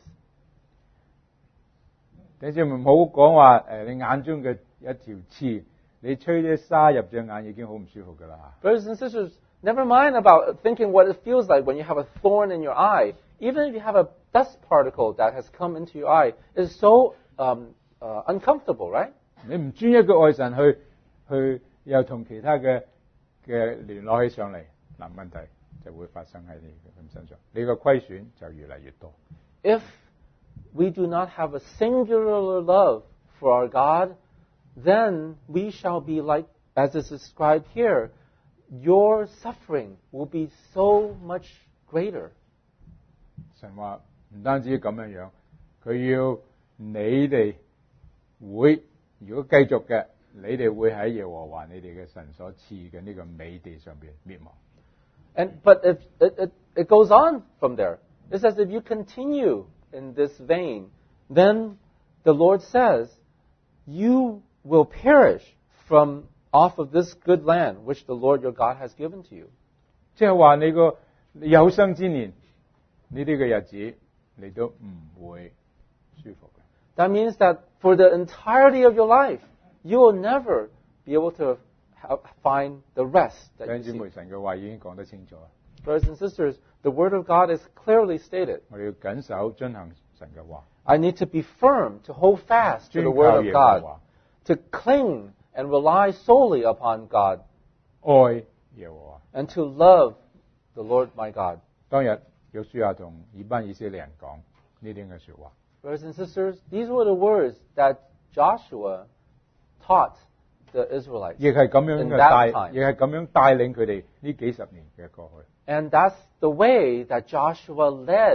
你知唔好講話你眼中嘅一條刺，你吹啲沙入隻眼已經好唔舒服噶啦。 Brothers and sisters, never mind about thinking what it feels like when you have a thorn in your eye. Even if you have a dust particle that has come into your eye, it's so uncomfortable, right? 你唔專一嘅愛神去又同其他嘅聯絡起上嚟，嗱問題就會發生喺你嘅身上，你個虧損就越嚟越多。 If we do not have a singular love for our God, then we shall be like, as is described here, your suffering will be so much greater. 神話唔單止咁樣，佢要你哋會，如果繼續嘅，你哋會喺耶和華你哋嘅神所賜嘅呢個美地上邊滅亡。 But if it goes on from there. It says if you continue in this vein, then the Lord says, you will perish from off of this good land which the Lord your God has given to you. 即係話你個有生之年呢啲嘅日子，你都唔會舒服嘅。 That means that for the entirety of your life, you will never be able to find the rest 弟 that 兄 you 姊妹， seek. 神嘅話已經講得清楚， Brothers and sisters, the Word of God is clearly stated. 我哋要謹守遵行神嘅話， I need to be firm, to hold fast to 專 the Word 靠 of 耶和 God, 華， to cling and rely solely upon God, 愛耶和華。 and to love the Lord my God. 當日約書亞同以班以色列人講呢啲嘅説話， Brothers and sisters, these were the words that Joshua taught the Israelites. 亦係咁樣 In 嘅 that time. 亦係咁樣帶領佢哋呢幾十年嘅過去。 And that's the way that Joshua led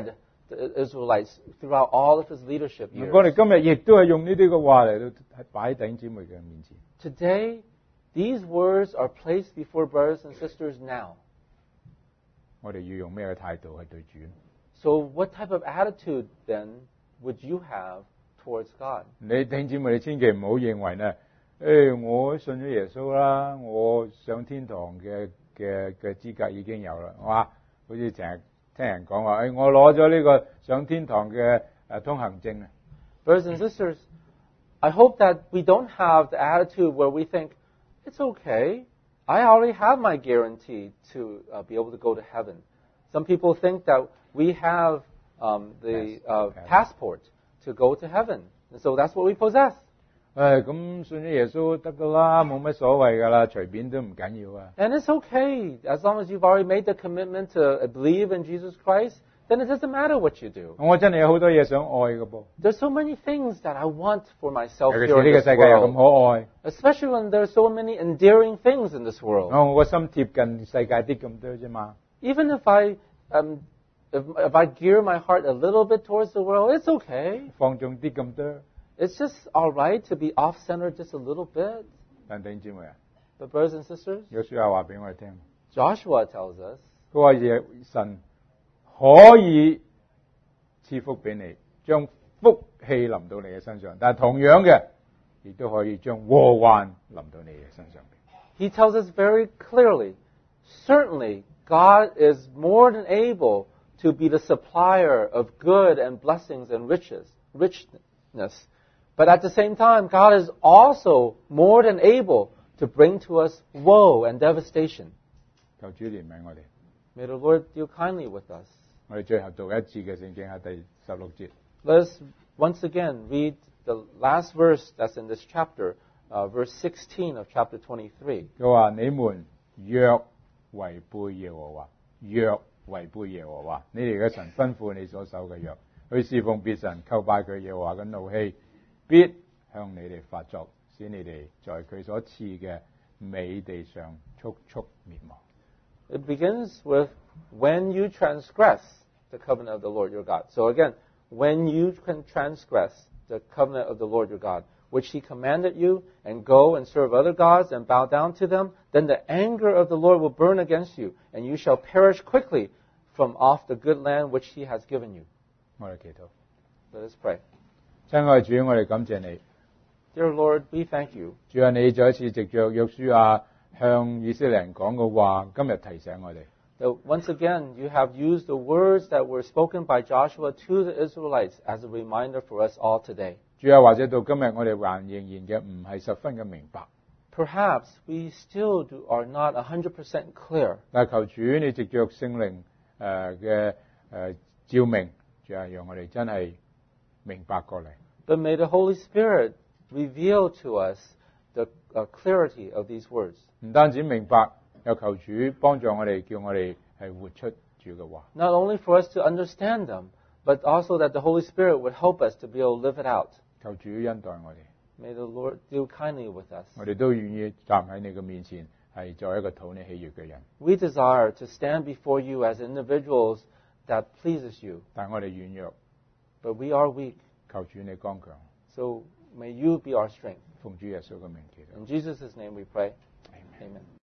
the Israelites throughout all of his leadership 我哋 years. 今日亦都係用呢啲嘅話嚟到喺擺喺弟兄姊妹嘅面前。 Today, these words are placed before brothers and sisters now. 我哋要用咩嘅態度去對主？ So what type of attitude then would you have towards God? 你弟兄姊妹，你千祈唔好認為呢，我信咗耶穌啦，我上天堂嘅資格已經有啦，哇！好似成日聽人講話，我攞咗呢個上天堂嘅通行證啊！ Brothers and sisters, I hope that we don't have the attitude where we think, it's okay, I already have my guarantee to be able to go to heaven. Some people think that we have the passport to go to heaven. And so that's what we possess. 咁信咗耶穌得噶啦，冇乜所謂噶啦，隨便都唔緊要啊！ And it's okay, as long as you've already made the commitment to believe in Jesus Christ, then it doesn't matter what you do. 我真係有好多嘢想愛嘅噃， There's so many things that I want for myself 尤其 here 是 in 呢個 this 世界又咁 world. 可愛， Especially when there's so many endearing things in this world. 我個心貼近世界啲咁多啫嘛。 Even if if I gear my heart a little bit towards the world, it's okay. 放縱啲咁多， It's just all right to be off-centered just a little bit. 但弟兄姊妹啊， But brothers and sisters, 有書有話俾我哋聽， Joshua tells us 佢話神可以賜福俾你，將福氣臨到你嘅身上，但係同樣嘅，亦都可以將禍患臨到你嘅身上。 He tells us very clearly, certainly God is more than able to be the supplier of good and blessings and richness. But at the same time, God is also more than able to bring to us woe and devastation. 求主憐憫我哋。 May the Lord deal kindly with us. 我哋最後讀一次嘅聖經係第16節。 Let us once again read the last verse that's in this chapter, verse 16 of chapter 23. 佢話：你們若違背耶和華，若違背耶和華，你哋嘅神吩咐你所守嘅約，去侍奉別神，叩拜佢，耶和華嘅怒氣必向你哋發作，使你哋在佢所賜嘅美地上速速滅亡。 It begins with when you transgress the covenant of the Lord your God. So again, when you can transgress the covenant of the Lord your God, which he commanded you, and go and serve other gods and bow down to them, then the anger of the Lord will burn against you, and you shall perish quickly from off the good land which he has given you. 我哋祈禱， Let us pray. 親愛主，我哋感謝你， Dear Lord, we thank you. 主啊，你再一次藉着約書亞向以色列人講嘅話，今日提醒我哋。 That once again, you have used the words that were spoken by Joshua to the Israelites as a reminder for us all today. 主啊，或者到今日我哋還仍然嘅唔係十分嘅明白， Perhaps we still are not 100% clear. 但係求主你藉着聖靈嘅照明，主啊，讓我哋真係明白過嚟。 But may the Holy Spirit reveal to us the clarity of these words. 唔單止明白，又求主幫助我哋，叫我哋係活出主嘅話。 Not only for us to understand them, but also that the Holy Spirit would help us to be able to live it out. 求主恩待我哋， May the Lord deal kindly with us. 我哋都願意站喺你嘅面前，係做一個討你喜悅嘅人。 We desire to stand before you as individuals that pleases you, 但係我哋軟弱， but we are weak. 求主你剛強， So may you be our strength. 奉主耶穌嘅名祈禱。 In Jesus' name we pray. Amen. Amen.